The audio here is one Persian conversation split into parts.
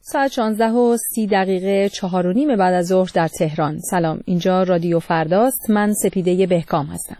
ساعت 16:30 4:30 بعد از ظهر در تهران. سلام، اینجا رادیو فرداست. من سپیده بهکام هستم.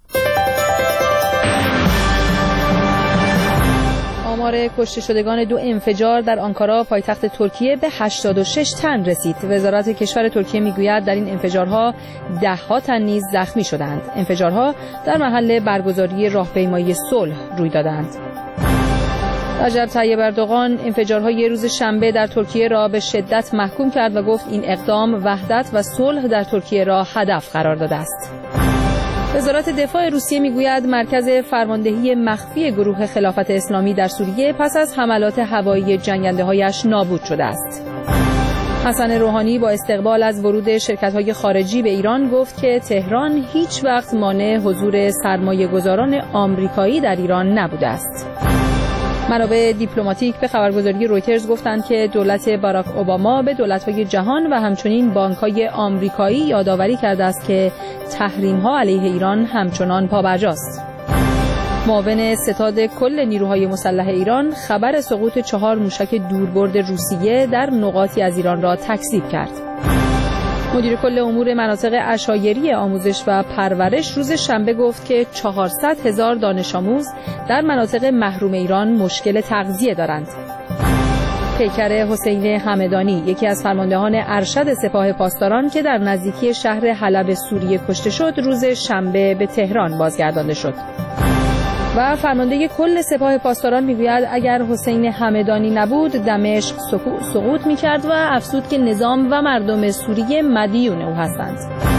آمار کشته شدگان 2 انفجار در آنکارا پایتخت ترکیه به 86 تن رسید. وزارت کشور ترکیه میگوید در این انفجارها 10 تن نیز زخمی شدند. انفجارها در محل برگزاری راهپیمایی صلح روی دادند. رجب طیب اردوغان انفجارهای روز شنبه در ترکیه را به شدت محکوم کرد و گفت این اقدام وحدت و صلح در ترکیه را هدف قرار داده است. وزارت دفاع روسیه میگوید مرکز فرماندهی مخفی گروه خلافت اسلامی در سوریه پس از حملات هوایی جنگنده‌هایش نابود شده است. حسن روحانی با استقبال از ورود شرکت‌های خارجی به ایران گفت که تهران هیچ وقت مانع حضور سرمایه‌گذاران آمریکایی در ایران نبوده است. منابع دیپلماتیک به خبرگزاری رویترز گفتند که دولت باراک اوباما به دولت‌های جهان و همچنین بانک‌های آمریکایی یادآوری کرده است که تحریم‌ها علیه ایران همچنان پابرجاست. معاون ستاد کل نیروهای مسلح ایران خبر سقوط 4 موشک دوربرد روسیه در نقاطی از ایران را تکذیب کرد. مدیر کل امور مناطق عشایری آموزش و پرورش روز شنبه گفت که 400,000 دانش آموز در مناطق محروم ایران مشکل تغذیه دارند. پیکر حسین همدانی، یکی از فرماندهان ارشد سپاه پاسداران که در نزدیکی شهر حلب سوریه کشته شد، روز شنبه به تهران بازگردانده شد. و فرمانده کل سپاه پاسداران میگوید اگر حسین همدانی نبود دمشق سقوط میکرد و افزود که نظام و مردم سوریه مدیون او هستند.